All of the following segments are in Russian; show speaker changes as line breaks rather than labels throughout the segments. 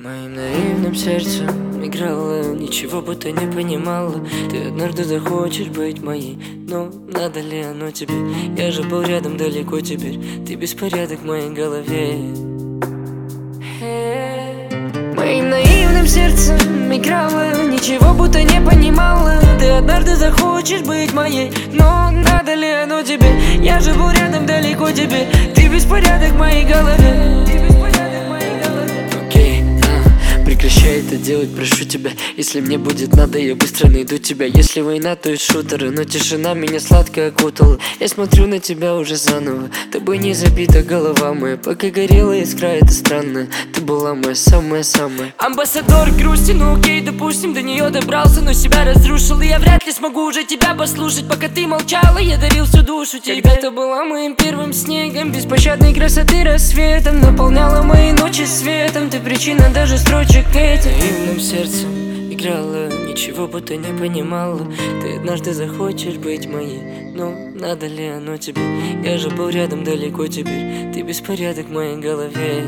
Моим наивным сердцем играла, ничего будто не понимала. Ты однажды захочешь быть моей, но надо ли оно тебе? Я же был рядом далеко теперь, ты беспорядок в моей голове. Моим наивным сердцем играла, ничего будто не понимала. Ты однажды захочешь быть моей, но надо ли оно тебе? Я же был рядом далеко теперь, ты беспорядок в моей голове. Прекращай это делать, прошу тебя. Если мне будет надо, я быстро найду тебя. Если война, то и шутеры, но тишина меня сладко окутала. Я смотрю на тебя уже заново, тобой не забита голова моя. Пока горела искра, это странно, ты была моя самая-самая. Амбассадор грусти, ну окей, допустим, до нее добрался, но себя разрушил. И я вряд ли смогу уже тебя послушать. Пока ты молчала, я дарил всю душу тебе. Когда-то была моим первым снегом, беспощадной красоты рассветом, наполняла мои ночи светом. Ты причина даже строчек этих. Наивным сердцем играла, ничего будто не понимала. Ты однажды захочешь быть моей, но надо ли оно тебе? Я же был рядом далеко теперь, ты беспорядок в моей голове.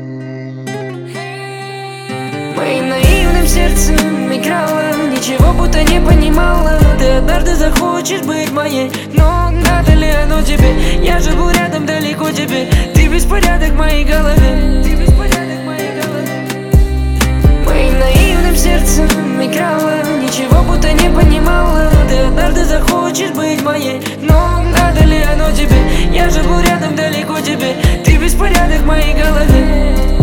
Моим наивным сердцем играла, ничего будто не понимала. Ты однажды захочешь быть моей, но надо ли оно тебе? Я же был рядом далеко теперь, ты беспорядок в моей голове. Моим наивным сердцем играла, ничего будто не понимала. Ты однажды захочешь быть моей, но надо ли оно тебе? Я же был рядом далеко теперь, ты беспорядок в моей голове.